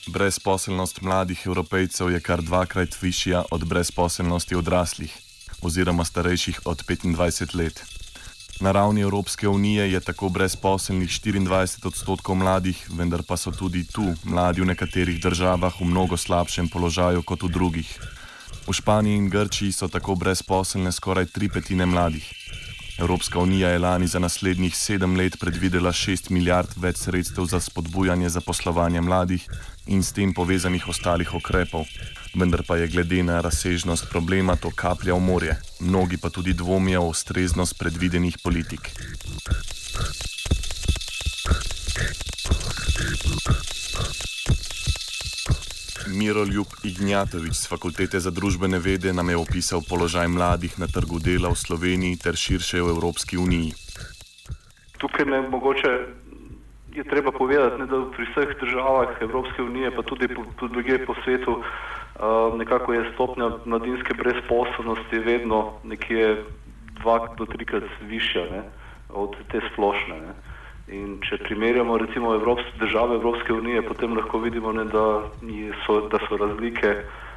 Brezposelnost mladih Evropejcev je kar dvakrat višja od brezposelnosti odraslih oziroma starejših od 25 let. Na ravni Evropske unije je tako brezposelnih 24% mladih, vendar pa so tudi tu mladi v nekaterih državah v mnogo slabšem položaju kot v drugih. V Španiji in Grčiji so tako brezposelne skoraj 3/5 mladih. Evropska unija je lani za naslednjih 7 let predvidela 6 milijard več sredstev za spodbujanje zaposlovanja mladih in s tem povezanih ostalih ukrepov. Vendar pa je glede na razsežnost problema to kaplja v morje. Mnogi pa tudi dvomijo o ustreznost predvidenih politik. Miroljub Ignjatovič z Fakultete za družbene vede nam je opisal položaj mladih na trgu dela v Sloveniji ter širše v Evropski uniji. Tukaj mogoče je treba povedati, da pri vseh državah Evropske unije, pa tudi drugje po svetu, nekako je stopnja mladinske brezposelnosti vedno nekje 2 do 3-krat višja od te splošne. In če primerjamo recimo države Evropske unije, potem lahko vidimo, da so razlike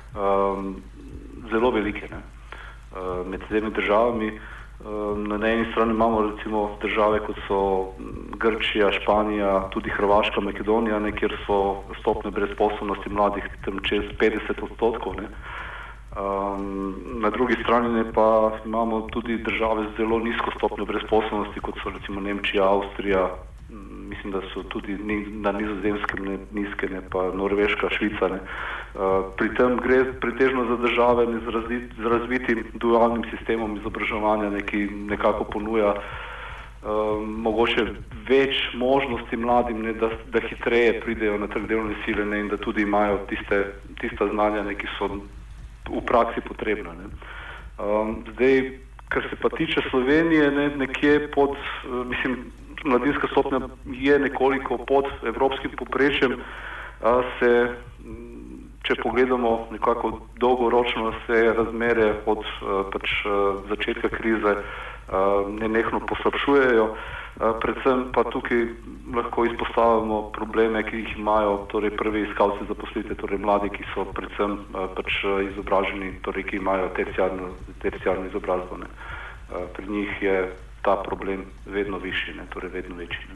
zelo velike med temi državami. Na eni strani imamo recimo države, kot so Grčija, Španija, tudi Hrvaška, Makedonija, kjer so stopnje brezposelnosti mladih tam čez 50%. Na drugi strani pa imamo tudi države z zelo nizko stopnjo brezposelnosti, kot so recimo Nemčija, Avstrija, mislim, da so tudi na Nizozemskem nizke, pa Norveška, Švica. Pri tem gre pretežno za države z razvitim dualnim sistemom izobraževanja, ki nekako ponuja mogoče več možnosti mladim, da hitreje pridejo na trg delovne sile in da tudi imajo tista znanja, ki so v praksi potrebna. Zdaj, kar se pa tiče Slovenije, nekje pod, mladinska stopnja je nekoliko pod evropskim povprečjem, če pogledamo nekako dolgoročno, se razmere od začetka krize nenehno poslabšujejo. Predvsem pa tukaj lahko izpostavimo probleme, ki jih imajo prvi iskalci zaposlitve, mladi, ki so predvsem izobraženi, ki imajo terciarno izobrazbo. Pri njih je ta problem vedno višji, vedno večji.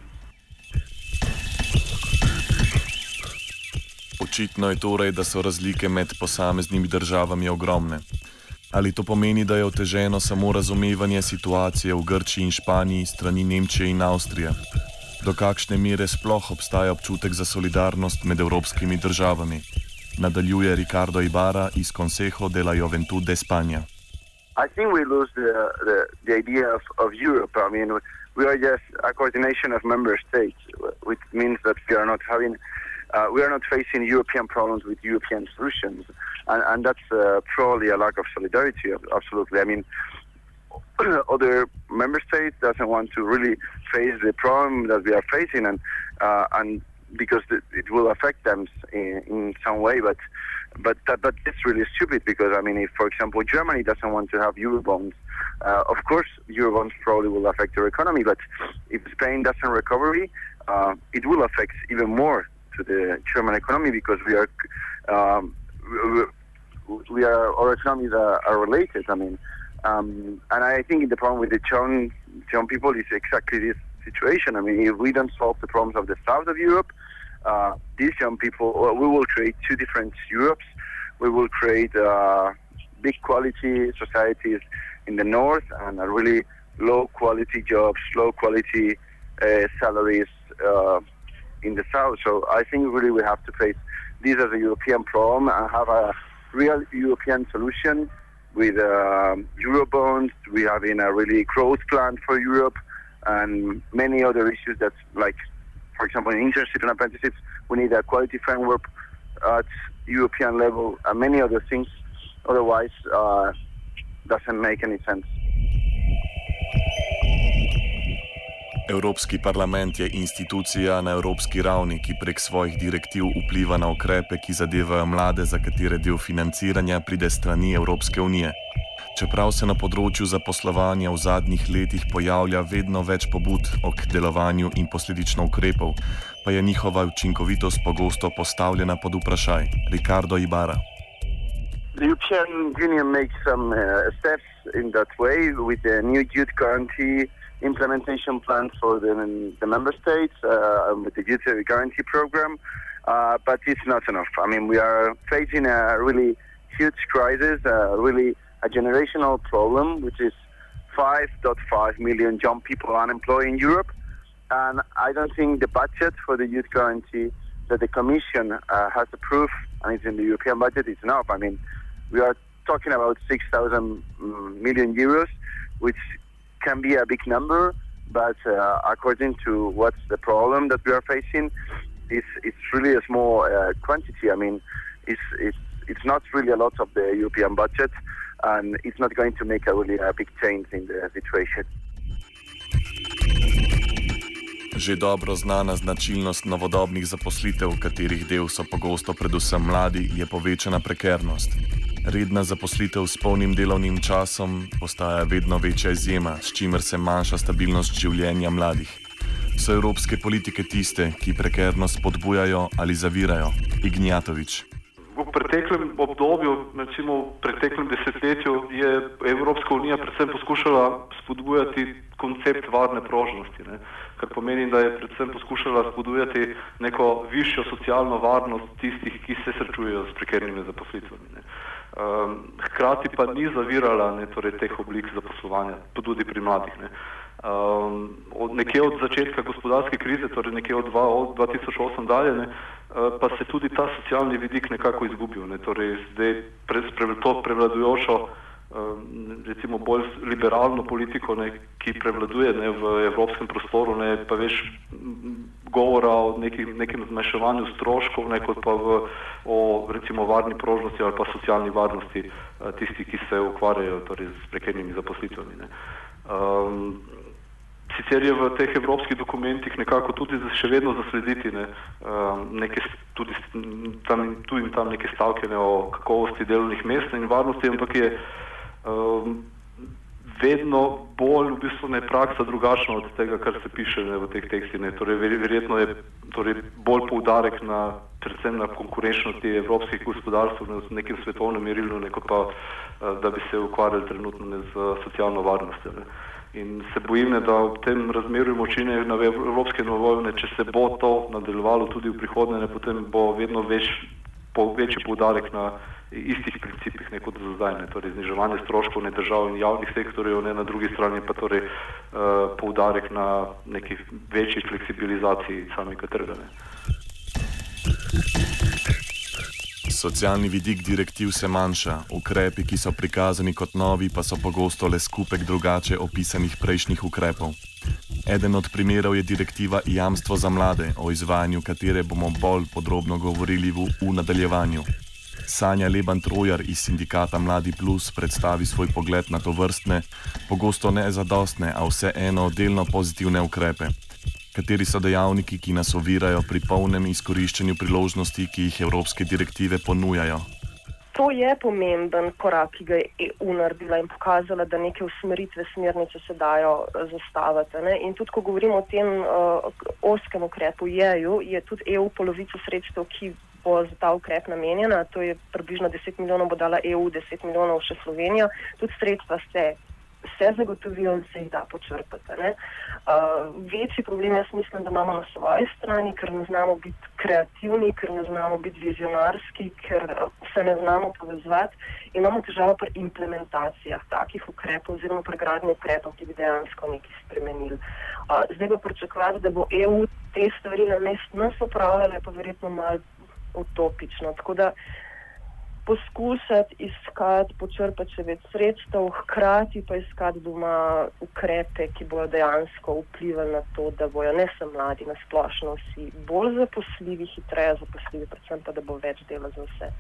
Očitno je torej, da so razlike med posameznimi državami ogromne. Ali to pomeni, da je oteženo samo razumevanje situacije v Grčiji in Španiji strani Nemčije in Avstrije? Do kakšne mere sploh obstaja občutek za solidarnost med evropskimi državami? Nadaljuje Ricardo Ibarra iz Consejo de la Juventud de España. I think we lose the idea of Europe. I mean, we are just a coordination of member states, which means that we are not facing European problems with European solutions, and that's probably a lack of solidarity. Absolutely. I mean, other member states doesn't want to really face the problem that we are facing, and because it will affect them in some way, but it's really stupid because, I mean, if, for example, Germany doesn't want to have Eurobonds, of course, Eurobonds probably will affect their economy, but if Spain doesn't recover, it will affect even more to the German economy because our economies are related. I mean, and I think the problem with the young people is exactly this situation. I mean, if we don't solve the problems of the south of Europe, these young people, we will create two different Europes. We will create big quality societies in the north and really low quality jobs, low quality salaries in the south. So I think really we have to face this as a European problem and have a real European solution with Eurobonds. We have a really growth plan for Europe and many other issues that, like, for example, in internship and apprenticeships, we need a quality framework at European level and many other things. Otherwise, doesn't make any sense. Evropski parlament je institucija na evropski ravni, ki prek svojih direktiv vpliva na ukrepe, ki zadevajo mlade, za katere del financiranja pride strani Evropske unije. Čeprav se na področju zaposlovanja v zadnjih letih pojavlja vedno več pobud o delovanju in posledično ukrepov, pa je njihova učinkovitost pogosto postavljena pod vprašaj. Ricardo Ibarra. The European Union makes some steps in that way with the new youth guarantee implementation plan for the member states, with the youth guarantee program, but it's not enough. I mean, we are facing a really huge crisis, a generational problem, which is 5.5 million young people unemployed in Europe. And I don't think the budget for the youth guarantee that the Commission has approved, and it's in the European budget, is enough. I mean, we are talking about 6,000 million euros, which can be a big number, but according to what's the problem that we are facing, it's really a small quantity. I mean, it's not really a lot of the European budget, and it's not going to make a big change in the situation. Že dobro znana značilnost novodobnih zaposlitev, katerih del so pogosto predvsem mladi, je povečana prekernost. Redna zaposlitev s polnim delovnim časom postaja vedno večja izjema, s čimer se manjša stabilnost življenja mladih. So evropske politike tiste, ki prekernost spodbujajo ali zavirajo? Ignjatovič. V preteklem obdobju, recimo v preteklem desetletju, je Evropska unija predvsem poskušala spodbujati koncept varne prožnosti, kar pomeni, da je predvsem poskušala spodbujati neko višjo socialno varnost tistih, ki se srečujejo s prekernimi zaposlitvami. Hkrati pa ni zavirala teh oblik zaposlovanja, tudi pri mladih. Nekje od začetka gospodarske krize, torej nekje od 2008 dalje, pa se tudi ta socialni vidik nekako izgubil. Torej zdaj to prevladujočo, recimo bolj liberalno politiko, ki prevladuje v evropskem prostoru, pa več govora o nekem zmanjševanju stroškov, kot pa o recimo varni prožnosti ali pa socialni varnosti tistih, ki se ukvarjajo torej s prekernimi zaposlitvami. Sicer je v teh evropskih dokumentih nekako tudi še vedno zaslediti tudi tam neke stavke o kakovosti delovnih mest in varnosti, ampak je vedno bolj v bistvu praksa drugačna od tega, kar se piše v teh tekstih. Torej, verjetno je bolj poudarek predvsem na konkurenčnosti evropskih gospodarstv v nekem svetovnem merilu, kot pa da bi se ukvarjali trenutno z socialno varnostjo. In se bojim, da v tem razmerju moči na evropske nivoju, če se bo to nadaljevalo tudi v prihodnje, potem bo vedno večji poudarek na istih principih, kot za zdaj. Torej, zniževanje stroškov držav in javnih sektorjev, na drugi strani pa torej poudarek na neki večji fleksibilizaciji samega trga. Socialni vidik direktiv se manjša, ukrepi, ki so prikazani kot novi, pa so pogosto le skupek drugače opisanih prejšnjih ukrepov. Eden od primerov je direktiva Jamstvo za mlade, o izvajanju katere bomo bolj podrobno govorili v nadaljevanju. Sanja Lebant-Rojar iz sindikata Mladi Plus predstavi svoj pogled na to vrstne, pogosto nezadostne, a vseeno delno pozitivne ukrepe. Kateri so dejavniki, ki nas ovirajo pri polnem izkoriščanju priložnosti, ki jih evropske direktive ponujajo? To je pomemben korak, ki ga je EU naredila in pokazala, da neke usmeritve, smernice se dajo zastaviti. In tudi, ko govorimo o tem oskem ukrepu je tudi EU polovico sredstev, ki bo za ta ukrep namenjena, to je približno 10 milijonov bo dala EU, 10 milijonov še Slovenija, tudi sredstva se zagotovijo in se jih da počrpati. Večji problem jaz mislim, da imamo na svoji strani, ker ne znamo biti kreativni, ker ne znamo biti vizionarski, ker se ne znamo povezovati in imamo težavo pri implementacijah takih ukrepov oziroma pri gradnji ukrepov, ki bi dejansko nekaj spremenili. Zdaj pa pričakovati, da bo EU te stvari namesto nas opravljala, je pa verjetno malo utopično. Tako da poskusiti iskati, počrpati še več sredstev, hkrati pa iskati doma ukrepe, ki bojo dejansko vplivali na to, da bojo ne samo mladi, na splošno vsi bolj zaposljivi, hitreje zaposljivi, predvsem pa, da bo več dela za vse.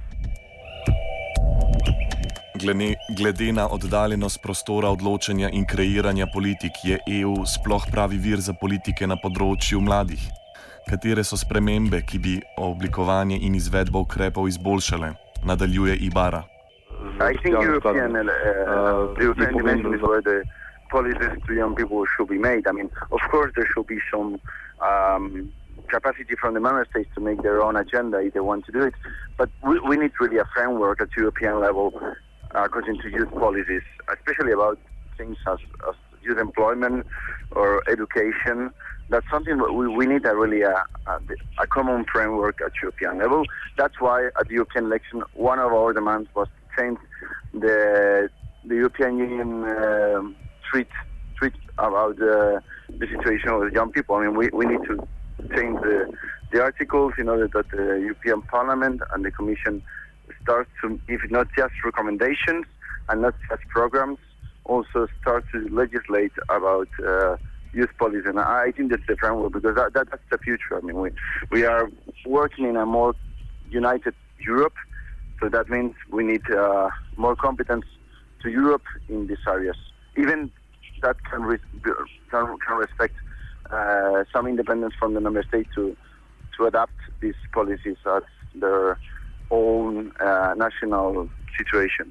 Glede na oddaljenost prostora odločanja in kreiranja politik, je EU sploh pravi vir za politike na področju mladih? Katere so spremembe, ki bi oblikovanje in izvedbo ukrepov izboljšale? Nadaljuje Ibarra. I think European dimension is where the policies to young people should be made. I mean, of course, there should be some capacity from the member states to make their own agenda if they want to do it. But we need really a framework at European level according to youth policies, especially about things as youth employment or education. That's something we need a common framework at European level. That's why at the European election, one of our demands was to change the European Union treat about the situation of the young people. I mean, we need to change the articles in order that the European Parliament and the Commission start to, if not just recommendations and not just programs, also start to legislate about youth policy. And I think that's the framework, because that's the future. I mean, we are working in a more united Europe, so that means we need more competence to Europe in these areas. Even that can respect some independence from the member state to adapt these policies at their own national situation.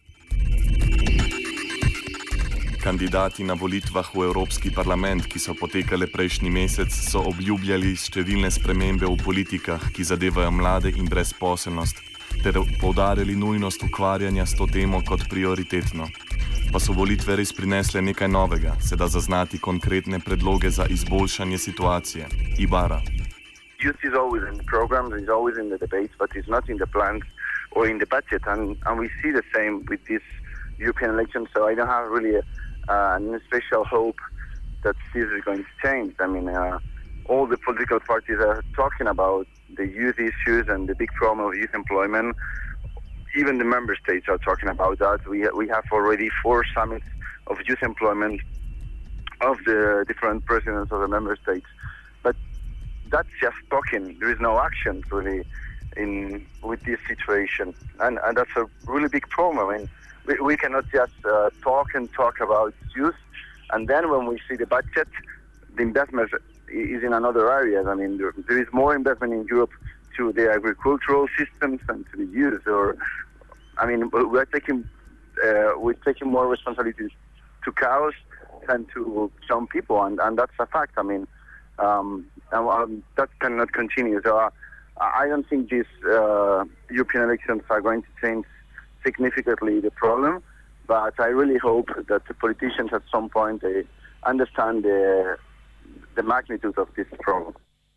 Kandidati na volitvah v Evropski parlament, ki so potekale prejšnji mesec, so obljubljali številne spremembe v politikah, ki zadevajo mlade in brezposelnost, ter poudarjali nujnost ukvarjanja s to temo kot prioritetno. Pa so volitve res prinesle nekaj novega, se da zaznati konkretne predloge za izboljšanje situacije. Ibarra. Youth is always in the programs, is always in the debates, but it's not in the plans or in the budget. And we see the same with this European election, so I don't have really a special hope that this is going to change. I mean, all the political parties are talking about the youth issues and the big problem of youth employment. Even the member states are talking about that. We have already 4 summits of youth employment of the different presidents of the member states. But that's just talking. There is no action really with this situation, and that's a really big problem. I mean, we cannot just talk about youth, and then when we see the budget, the investment is in another areas. I mean, there is more investment in Europe to the agricultural systems and to the youth. I mean, we're taking more responsibility to cows than to some people, and that's a fact. I mean, that cannot continue. So I don't think these European elections are going to change significantly the problem, but I really hope that the politicians at some point they understand the magnitude of this problem.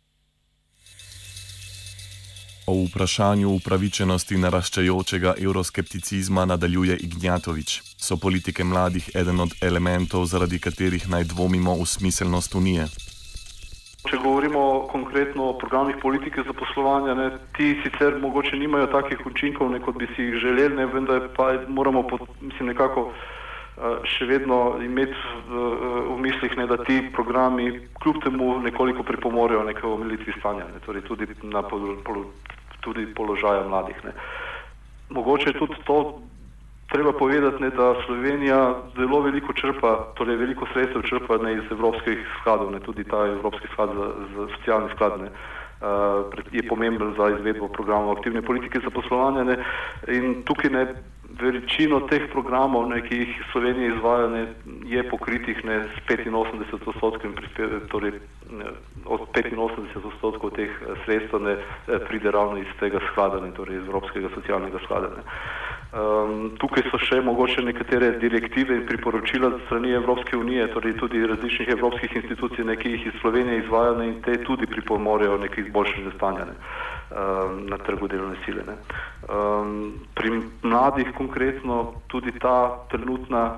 O vprašanju upravičenosti naraščajočega euroskepticizma nadaljuje Ignjatović. So politike mladih eden od elementov, zaradi katerih naj dvomimo v smiselnost Unije? Če govorimo konkretno o programih politike zaposlovanja, ti sicer mogoče nimajo takih učinkov, kot bi si jih želeli, vendar pa moramo nekako še vedno imeti v mislih, da ti programi kljub temu nekoliko pripomorejo k omilitvi stanja, torej tudi položaja mladih. Mogoče je tudi to treba povedati, da Slovenija zelo veliko črpa, torej veliko sredstev črpa iz evropskih skladov, tudi ta Evropski sklad za socialni sklad je pomemben za izvedbo programov aktivne politike zaposlovanja, in tukaj večino teh programov, ki jih Slovenija izvaja, je pokritih s 85%, torej od 85% teh sredstev pride ravno iz tega sklada, torej iz Evropskega socialnega sklada. Tukaj so še mogoče nekatere direktive in priporočila strani Evropske unije, torej tudi različnih evropskih institucij, ki jih iz Slovenije izvaja, in te tudi pripomorejo k izboljšanju stanja na trgu delovne sile. Pri mladih konkretno tudi ta trenutna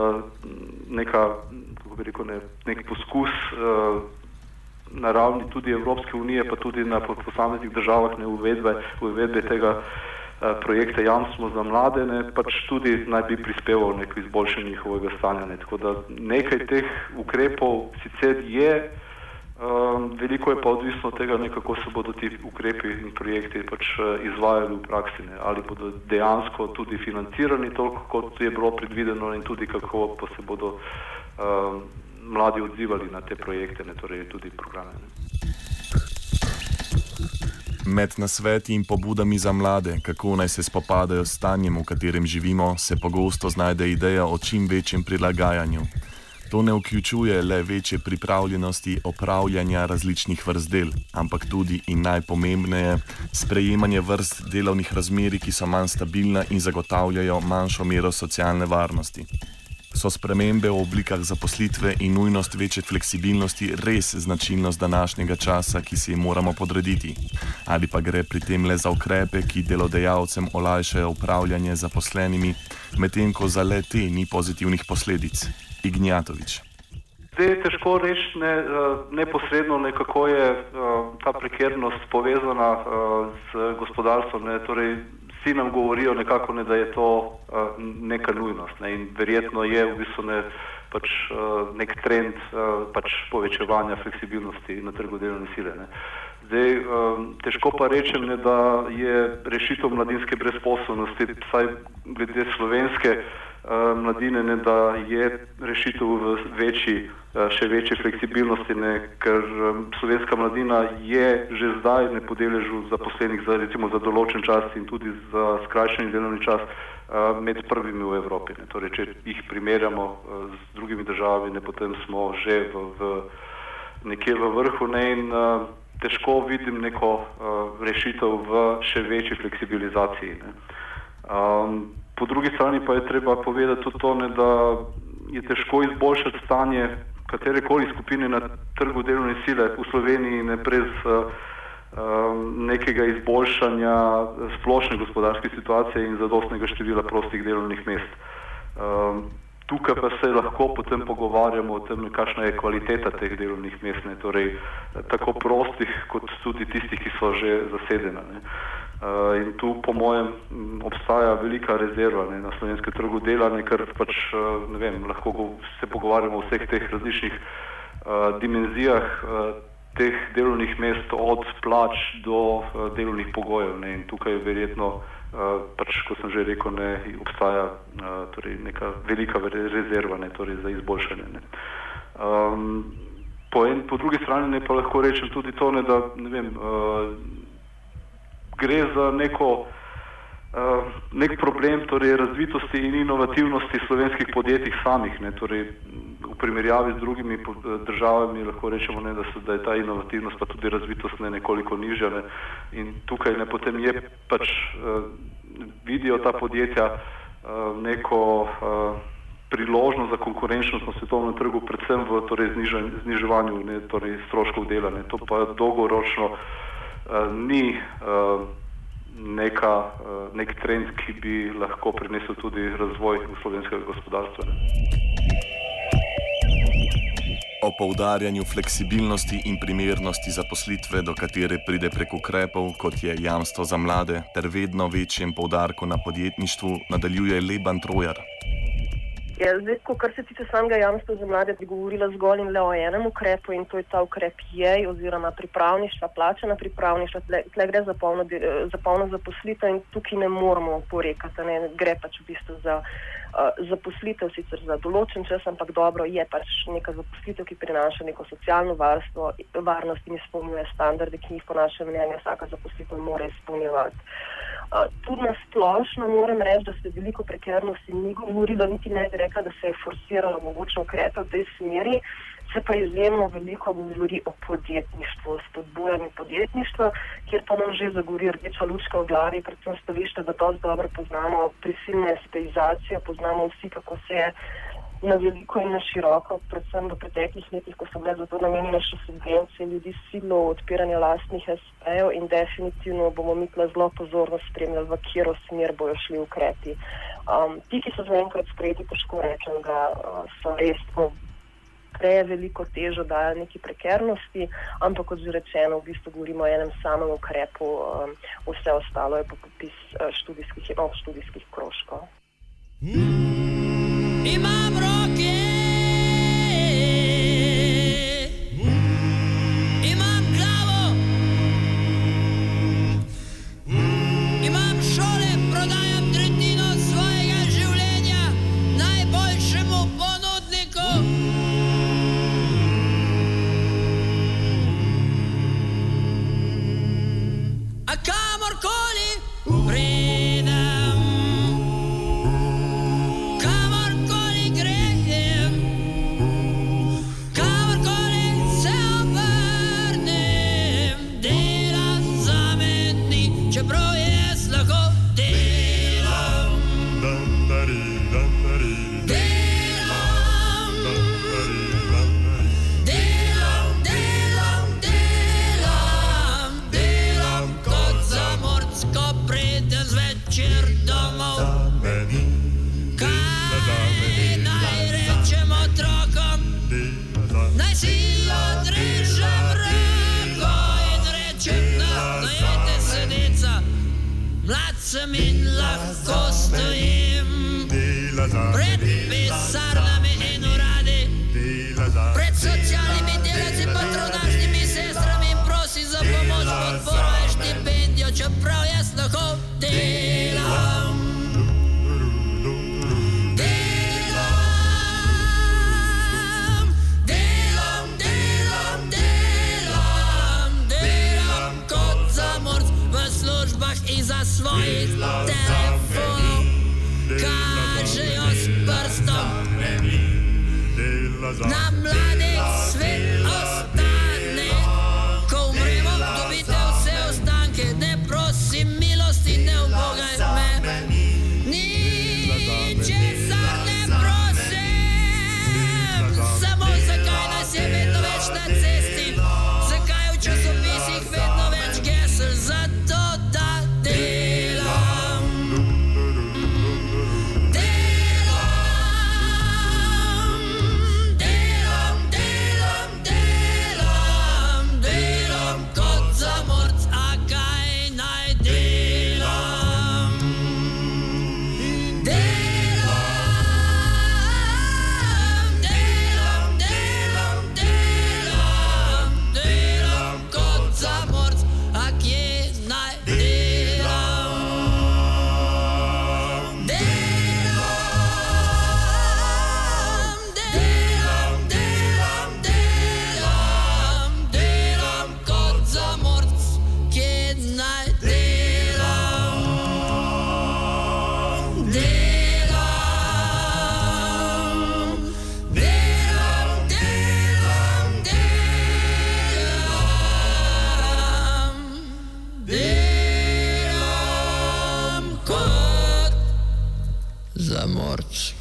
nek poskus na ravni tudi Evropske unije, pa tudi na posameznih državah uvedbe tega projekta Jamstvo za mlade, pač tudi naj bi prispeval k izboljšanju njihovega stanja. Tako da nekaj teh ukrepov sicer je, veliko je pa odvisno od tega, kako se bodo ti ukrepi in projekti pač izvajali v praksi, ali bodo dejansko tudi financirani toliko, kot je bilo predvideno, in tudi kako pa se bodo mladi odzivali na te projekte, torej tudi programe. Med nasveti in pobudami za mlade, kako naj se spopadajo s stanjem, v katerem živimo, se pogosto znajde ideja o čim večjem prilagajanju. To ne vključuje le večje pripravljenosti opravljanja različnih vrst del, ampak tudi in najpomembneje sprejemanje vrst delovnih razmerij, ki so manj stabilna in zagotavljajo manjšo mero socialne varnosti. So spremembe v oblikah zaposlitve in nujnost večje fleksibilnosti res značilnost današnjega časa, ki si jih moramo podrediti? Ali pa gre pri tem le za ukrepe, ki delodajalcem olajšajo upravljanje z zaposlenimi, medtem ko za le te ni pozitivnih posledic? Ignjatovič. Zdaj je težko reči neposredno, kako je ta prekernost povezana z gospodarstvom. Torej, vsi nam govorijo nekako, da je to neka nujnost. In verjetno je v bistvu nek trend povečevanja fleksibilnosti na trgu delovne sile. Zdaj, težko pa rečem, da je rešitev mladinske brezposelnosti, vsaj glede slovenske mladine, da je rešitev v še večji fleksibilnosti, ker slovenska mladina je že zdaj na podeležu zaposlenih recimo za določen čas in tudi za skrajšani delovni čas med prvimi v Evropi. Torej, če jih primerjamo z drugimi državami, potem smo že nekje v vrhu in težko vidim neko rešitev v še večji fleksibilizaciji. Po drugi strani pa je treba povedati tudi to, da je težko izboljšati stanje katerekoli skupine na trgu delovne sile v Sloveniji brez nekega izboljšanja splošne gospodarske situacije in zadostnega števila prostih delovnih mest. Tukaj pa se lahko potem pogovarjamo o tem, kakšna je kvaliteta teh delovnih mest, torej tako prostih kot tudi tistih, ki so že zasedena. In tu po mojem obstaja velika rezerva na slovenskem trgu dela, ker lahko se pogovarjamo o vseh teh različnih dimenzijah teh delovnih mest, od plač do delovnih pogojev. In tukaj verjetno, kot sem že rekel, obstaja neka velika rezerva za izboljšanje. Po drugi strani pa lahko rečem tudi to, da gre za nek problem razvitosti in inovativnosti slovenskih podjetij samih. V primerjavi z drugimi državami lahko rečemo, da je ta inovativnost pa tudi razvitost nekoliko nižja. In tukaj potem je vidijo ta podjetja neko priložnost za konkurenčnost na svetovnem trgu, predvsem v zniževanju stroškov dela. To pa dolgoročno ni nek trend, ki bi lahko prinesel tudi razvoj slovenskega gospodarstva. O poudarjanju fleksibilnosti in primernosti zaposlitve, do katere pride prek ukrepov, kot je jamstvo za mlade, ter vedno večjem poudarku na podjetništvu, nadaljuje Leban Trojar. Zdaj, kar se tiče samega jamstva za mlade, bi govorila zgolj in le o enem ukrepu, in to je ta ukrep JEJ oziroma pripravništva, plačana pripravništva. Tle gre za polno zaposlitev in tukaj ne moramo oporekati. Gre v bistvu za zaposlitev, sicer za določen čas, ampak dobro, je neka zaposlitev, ki prinaša neko socialno varnost in izpolnjuje standarde, ki jih po našem mnenju vsaka zaposlitev mora izpolnjevati. Tudi na splošno moram reči, da se veliko prekernosti ni govorilo, niti ne bi rekla, da se je forsiralo mogoče ukrepe v tej smeri, se pa izjemno veliko govori o podjetništvu, spodbujanju podjetništva, kjer pa nam že zagori rdeča lučka v glavi, predvsem stališče, da dosti dobro poznamo prisilno espeizacijo, poznamo vsi, kako se je na veliko in na široko, predvsem v preteklih letih, ko so bile za to namenjene še subvencije, ljudi silo odpiranja lastnih SP-jev, in definitivno bomo mi zelo pozorno spremljali, v katero smer bojo šli ukrepi. Ti, ki so zaenkrat sprejeti, težko rečem, da so res veliko težo dajo neki prekernosti, ampak kot že rečeno, v bistvu govorimo o enem samem ukrepu, vse ostalo je pa popis študijskih krožkov. Imam roke, imam glavo, imam šole, prodajam tretjino svojega življenja najboljšemu ponudniku. sem in lahko stojim pred pisarnami in uradi, pred socialnimi delavci, patronažnimi sestrami in prosim za pomoč, podporo in štipendijo, čeprav jaz lahko delam. Iza svojih telefonov kažejo s prstom. Na mladih svet ostane, ko umremo, dobite vse ostanke. Ne prosim milosti, ne ubogaj me, ničesar ne prosim. Samo zakaj nas je vedno več na cesti, zakaj v časopisih vedno več gesel, zato da zamorč.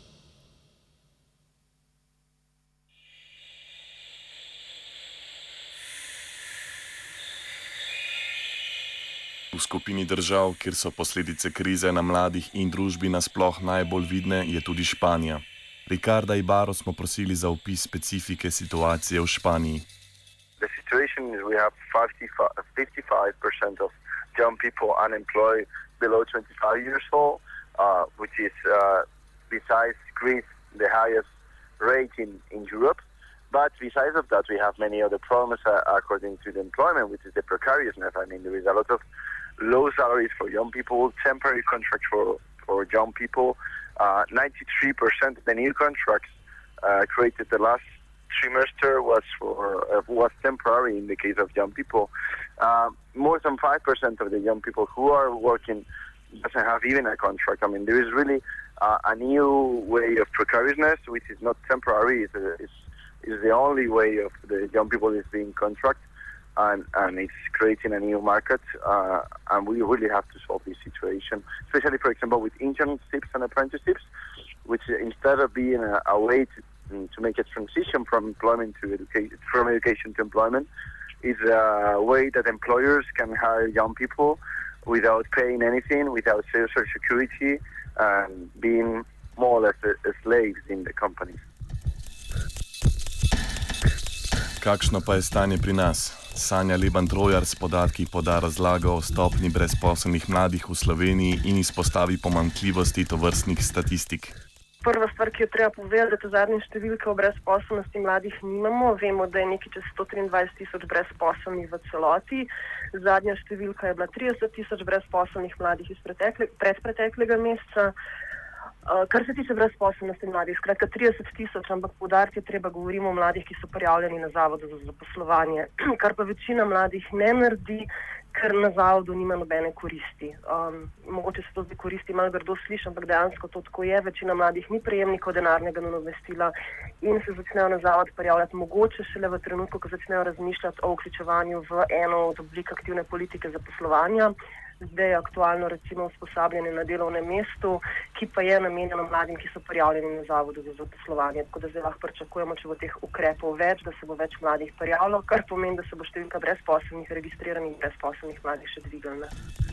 V skupini držav, kjer so posledice krize na mladih in družbi nasploh najbolj vidne, je tudi Španija. Ricarda Ibarro smo prosili za opis specifike situacije v Španiji. The situation is we have 55% of young people unemployed below 25 years old, which is, besides Greece, the highest rate in Europe. But besides of that, we have many other problems according to the employment, which is the precariousness. I mean, there is a lot of low salaries for young people, temporary contracts for young people. 93% of the new contracts created the last trimester was temporary in the case of young people. More than 5% of the young people who are working doesn't have even a contract. I mean, there is really a new way of precariousness, which is not temporary. Is the only way of the young people is being contract, and it's creating a new market. And we really have to solve this situation, especially, for example, with internships and apprenticeships, which instead of being a way to make a transition from employment to education, from education to employment, is a way that employers can hire young people without paying anything, without social security, and being more or less slaves in the companies. Kakšno pa je stanje pri nas? Sanja Leban-Trojar s podatki poda razlago o stopni brezposelnih mladih v Sloveniji in izpostavi pomanjkljivosti tovrstnih statistik. Prva stvar, ki jo treba povedati, da zadnje številke o brezposelnosti mladih nimamo. Vemo, da je nekaj čez 123 tisoč brezposelnih v celoti. Zadnja številka je bila 30 tisoč brezposelnih mladih iz predpreteklega meseca. Kar se tiče brezposelnosti mladih, skratka 30 tisoč, ampak poudariti je treba, govorimo o mladih, ki so prijavljeni na Zavodu za zaposlovanje, kar pa večina mladih ne naredi, ker na Zavodu nima nobene koristi. Mogoče se to zdaj koristi malo grdo sliši, ampak dejansko to tako je. Večina mladih ni prejemnikov denarnega nadomestila in se začnejo na Zavod prijavljati mogoče šele v trenutku, ko začnejo razmišljati o vključevanju v eno od oblik aktivne politike zaposlovanja. Zdaj je aktualno recimo usposabljanje na delovnem mestu, ki pa je namenjeno mladim, ki so prijavljeni na Zavodu za zaposlovanje. Tako da zdaj lahko pričakujemo, če bo teh ukrepov več, da se bo več mladih prijavilo, kar pomeni, da se bo številka brezposelnih, registriranih brezposelnih mladih še dvignila.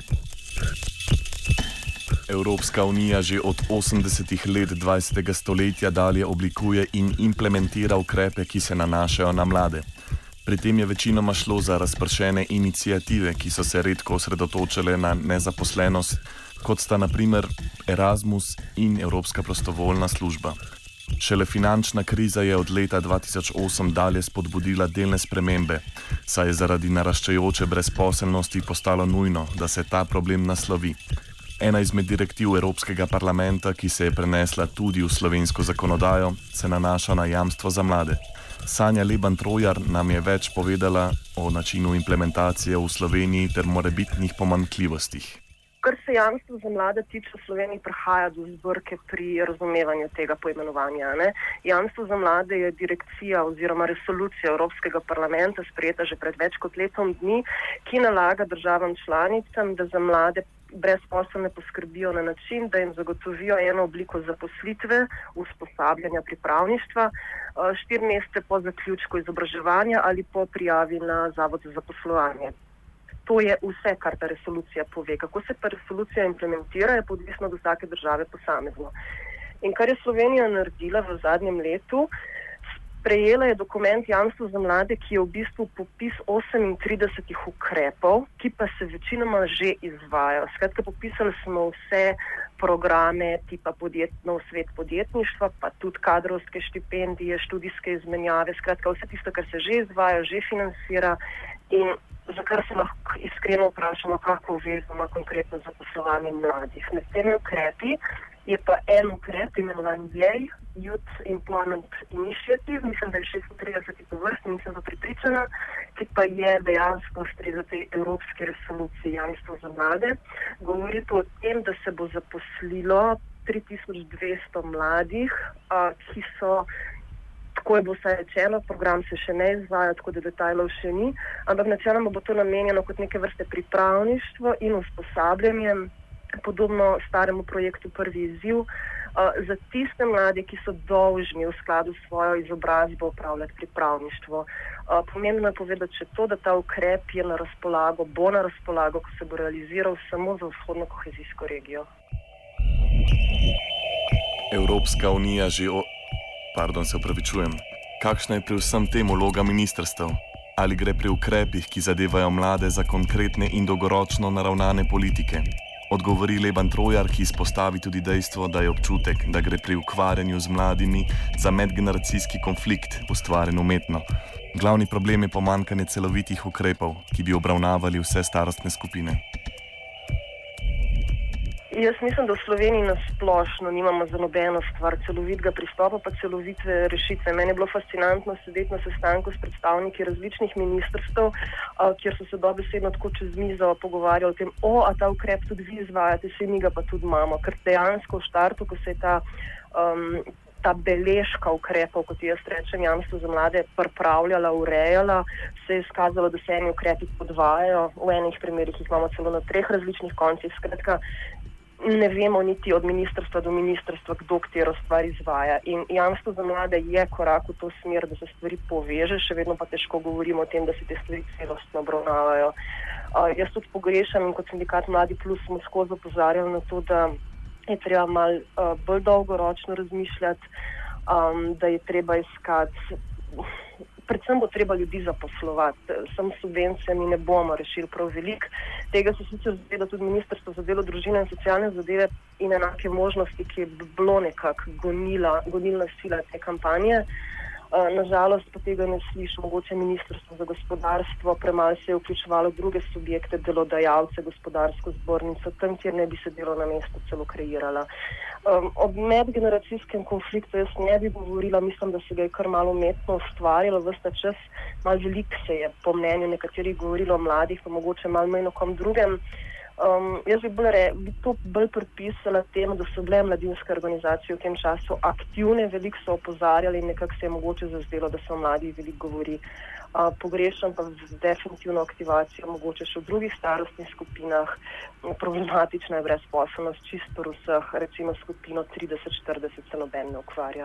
Evropska unija že od 80. let 20. stoletja dalje oblikuje in implementira ukrepe, ki se nanašajo na mlade. Pri tem je večinoma šlo za razpršene iniciative, ki so se redko osredotočile na nezaposlenost, kot sta naprimer Erasmus in Evropska prostovoljna služba. Šele finančna kriza je od leta 2008 dalje spodbudila delne spremembe, saj je zaradi naraščajoče brezposelnosti postalo nujno, da se ta problem naslovi. Ena izmed direktiv Evropskega parlamenta, ki se je prenesla tudi v slovensko zakonodajo, se nanaša na jamstvo za mlade. Sanja Leban-Trojar nam je več povedala o načinu implementacije v Sloveniji ter morebitnih pomanjkljivostih. Kar se jamstva za mlade tiče, v Sloveniji prihaja do zbrke pri razumevanju tega poimenovanja. Jamstvo za mlade je direkcija oziroma resolucija Evropskega parlamenta, sprejeta že pred več kot letom dni, ki nalaga državam članicam, da za mlade brezposelne poskrbijo na način, da jim zagotovijo eno obliko zaposlitve, usposabljanja, pripravništva, 4 mesece po zaključku izobraževanja ali po prijavi na Zavod za zaposlovanje. To je vse, kar ta resolucija pove. Kako se pa resolucija implementira, je odvisno od vsake države posamezno. In kar je Slovenija naredila v zadnjem letu, prejela je dokument Jamstvo za mlade, ki je v bistvu popis 38 ukrepov, ki pa se večinoma že izvajajo. Skratka, popisali smo vse programe tipa nov svet podjetništva, pa tudi kadrovske štipendije, študijske izmenjave, skratka vse tisto, kar se že izvaja, že financira in za kar se lahko iskreno vprašamo, kako vezo ima konkretno zaposlovanje mladih. Med temi ukrepi je pa en ukrep, imenovan YEI, Youth Employment Initiative, mislim, da je 36 po vrsti, nisem pa prepričana, ki pa je dejansko ustreza tej evropski resoluciji Jamstvo za mlade. Govori to o tem, da se bo zaposlilo 3200 mladih, ki so, tako je bo vsaj rečeno, program se še ne izvaja, tako da detajlov še ni, ampak načeloma bo to namenjeno kot neke vrste pripravništvo in usposabljanje, podobno staremu projektu Prvi izziv, za tiste mlade, ki so dolžni v skladu s svojo izobrazbo opravljati pripravništvo. Pomembno je povedati še to, da ta ukrep je na razpolago, bo na razpolago, ko se bo realiziral samo za vzhodno kohezijsko regijo. Evropska unija Kakšna je pri vsem tem vloga ministrstev? Ali gre pri ukrepih, ki zadevajo mlade, za konkretne in dolgoročno naravnane politike? Odgovori Leban-Trojar, ki izpostavi tudi dejstvo, da je občutek, da gre pri ukvarjanju z mladimi za medgeneracijski konflikt, ustvarjen umetno. Glavni problem je pomanjkanje celovitih ukrepov, ki bi obravnavali vse starostne skupine. Jaz mislim, da v Sloveniji nasplošno nimamo za nobeno stvar celovitega pristopa, pa celovite rešitve. Meni je bilo fascinantno sedeti na sestanku s predstavniki različnih ministrstev, kjer so se dobesedno tako čez mizo pogovarjali o tem, a ta ukrep tudi vi izvajate, se mi ga pa tudi imamo. Ker dejansko v štartu, ko se je ta beležka ukrepov, kot jaz rečem, Jamstvo za mlade, pripravljala, urejala, se je izkazalo, da se eni ukrepi podvajajo, v enih primerih jih imamo celo na 3 različnih koncih. Skratka, ne vemo niti od ministrstva do ministrstva, kdo katero stvar izvaja. In Jamstvo za mlade je korak v to smer, da se stvari poveže, še vedno pa težko govorimo o tem, da se te stvari celostno obravnavajo. Jaz tudi pogrešam in kot sindikat Mladi Plus smo skozi opozarjali na to, da je treba malo bolj dolgoročno razmišljati, da je treba iskati, predvsem bo treba ljudi zaposlovati. Samo subvencijami ne bomo rešili prav veliko. Tega se sicer zaveda tudi Ministrstvo za delo, družino in socialne zadeve in enake možnosti, ki je bilo nekako gonilna sila te kampanje. Nažalost pa tega ne sliši mogoče Ministrstvo za gospodarstvo, premalo se je vključevalo druge subjekte, delodajalce, gospodarsko zbornico, tam, kjer ne bi se delovna mesta celo kreirala. Ob medgeneracijskem konfliktu jaz ne bi govorila, mislim, da se ga je kar malo umetno ustvarjalo, ves ta čas malo veliko se je po mnenju nekaterih govorilo o mladih, pa mogoče malo manj o kom drugem. Jaz bi to bolj pripisala temu, da so bile mladinske organizacije v tem času aktivne, veliko so opozarjali in nekako se je mogoče zazdelo, da se o mladih veliko govori. Pogrešam pa definitivno aktivacijo mogoče še v drugih starostnih skupinah. Problematična je brezposelnost čisto vseh, recimo skupino 30-40 se noben ne ukvarja.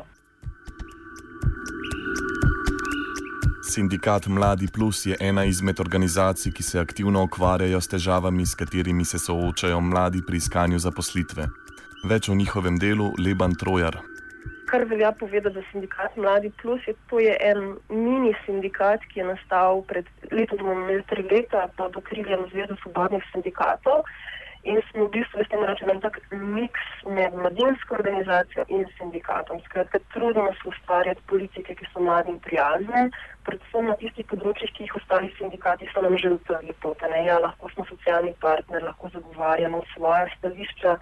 Sindikat Mladi Plus je ena izmed organizacij, ki se aktivno ukvarjajo s težavami, s katerimi se soočajo mladi pri iskanju zaposlitve. Več o njihovem delu Leban-Trojar. kar velja povedati za sindikat Mladi Plus, to je en mini sindikat, ki je nastal pred letom, bomo imeli 3 leta, pod okriljem Zveze svobodnih sindikatov. In smo v bistvu, veste, rečem, tak miks med mladinsko organizacijo in sindikatom. Skratka, trudimo se ustvarjati politike, ki so mladim prijazne, predvsem na tistih področjih, ki jih ostali sindikati so nam že utrli pot. Ja, lahko smo socialni partner, lahko zagovarjamo svoje stališča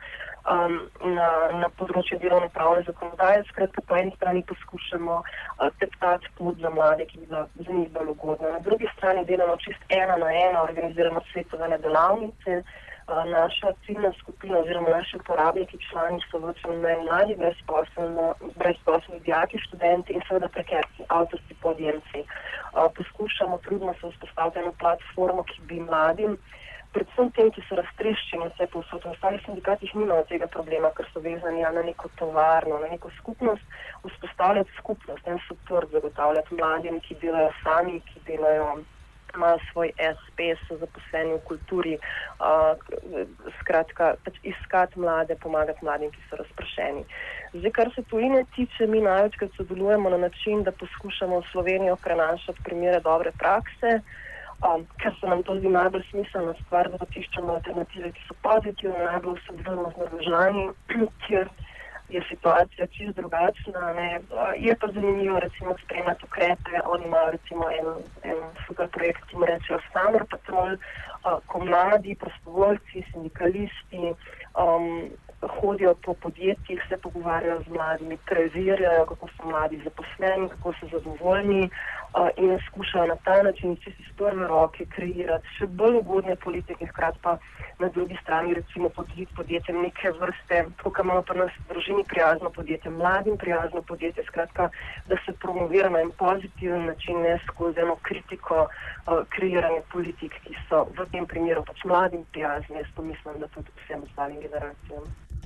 na področju delovno-pravne zakonodaje. Skratka, po eni strani poskušamo teptati pot za mlade, ki bi za njih bolj ugodno. Na drugi strani delamo čist 1 na 1, organiziramo svetovne delavnice. Naša ciljna skupina oziroma naši uporabniki, člani so večino mladi, brezposelni dijaki, študenti in seveda prekerci, avtorci, podjemci. Poskušamo, trudno se vzpostaviti eno platformo, ki bi mladim, predvsem tem, ki so raztreščeni vse povsod. V ostalih sindikatih nimajo tega problema, ker so vezani na neko tovarno, na neko skupnost, vzpostavljati skupnost, en support zagotavljati mladim, ki delajo sami, ki delajo, imajo svoj SP, so zaposleni v kulturi, skratka, iskati mlade, pomagati mladim, ki so razpršeni. Zdaj, kar se tujine tiče, mi največkrat sodelujemo na način, da poskušamo v Slovenijo prenašati primere dobre prakse, ker se nam to zdi najbolj smiselna stvar, da potiščamo alternative, ki so pozitivne, najbolj sodelujemo z Norvežani, kjer je situacija čisto drugačna. Je pa zanimivo recimo spremljati ukrepe. Oni imajo recimo en super projekt, ki mu rečejo Summer Patrol, ko mladi prostovoljci, sindikalisti hodijo po podjetjih, se pogovarjajo z mladimi, preverjajo, kako so mladi zaposleni, kako so zadovoljni in skušajo na ta način čisto iz prve roke kreirati še bolj ugodne politike, hkrati pa na drugi strani recimo podjetiti podjetjem neke vrste, tako kot imamo pri nas v družini prijazno podjetje, mladim prijazno podjetje, skratka, da se promovira na en pozitiven način, ne skozi eno kritiko kreiranja politik, ki so v tem primeru pač mladim prijazni. Jaz to mislim, da tudi vsem ostalim generacijam.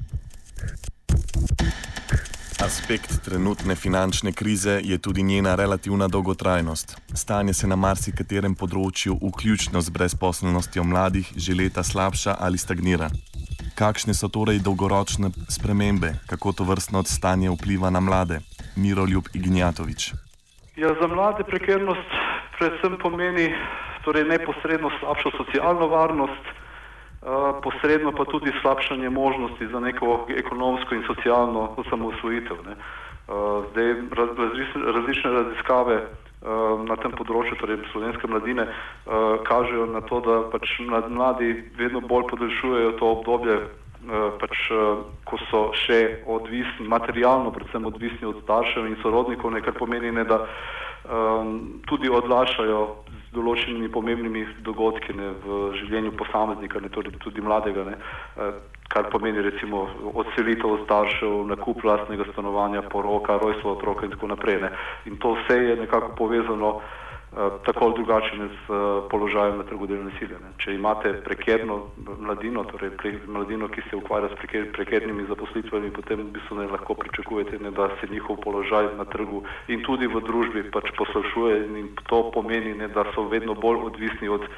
Aspekt trenutne finančne krize je tudi njena relativna dolgotrajnost. Stanje se na marsikaterem področju, vključno z brezposelnostjo mladih, že leta slabša ali stagnira. Kakšne so torej dolgoročne spremembe? Kako to vrstno stanje vpliva na mlade? Miroljub Ignjatovič. Ja, za mlade prekernost predvsem pomeni torej neposredno slabšo socialno varnost, posredno pa tudi slabšanje možnosti za neko ekonomsko in socialno osamosvojitev. Zdaj različne raziskave na tem področju, torej slovenske mladine, kažejo na to, da pač mladi vedno bolj podaljšujejo to obdobje, ko so še odvisni, materialno predvsem odvisni od staršev in sorodnikov, kar pomeni, da tudi odlašajo z določenimi pomembnimi dogodki v življenju posameznika, tudi mladega, kar pomeni recimo odselitev staršev, nakup lastnega stanovanja, poroka, rojstvo otroka in tako naprej. In to vse je nekako povezano tako ali drugače z položajem na trgu delovne sile. Če imate prekerno mladino, torej mladino, ki se ukvarja s prekernimi zaposlitvami, potem v bistvu ne lahko pričakujete, da se njihov položaj na trgu in tudi v družbi pač poslabšuje, in to pomeni, da so vedno bolj odvisni od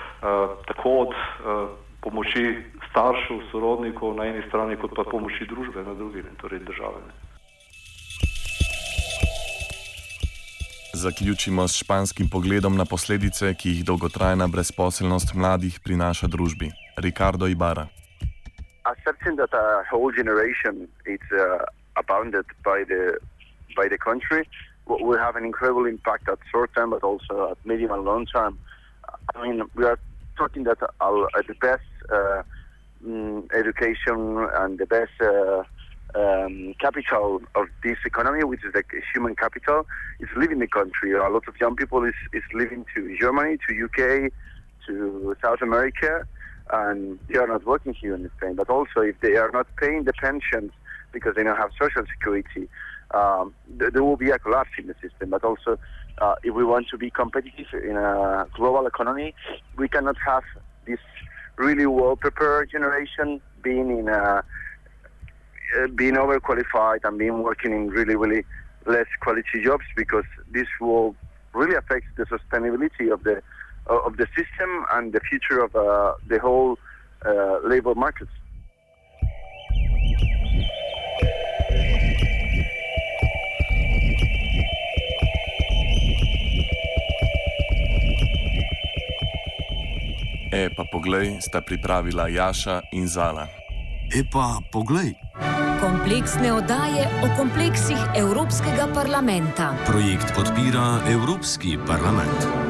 pomoči staršev, sorodnikov na eni strani, kot pa pomoči družbe na drugi, torej države. Zaključimo s španskim pogledom na posledice, ki jih dolgotrajna brezposelnost mladih prinaša družbi. Ricardo Ibarra. Accepting that a whole generation is abandoned by the country will have an incredible impact at short term, but also at medium and long term. I mean, we are talking that the best education and the best capital of this economy, which is like human capital, is leaving the country. A lot of young people is leaving to Germany, to UK, to South America, and they are not working here in Spain. But also, if they are not paying the pensions because they don't have social security, there will be a collapse in the system. But also, if we want to be competitive in a global economy, we cannot have this really well-prepared generation being overqualified and being working in really, really less quality jobs, because this will really affect the sustainability of the system and the future of the whole labor markets. Pa poglej, sta pripravila Jaša in Zala. Pa poglej. Kompleksne oddaje o kompleksih Evropskega parlamenta. Projekt podpira Evropski parlament.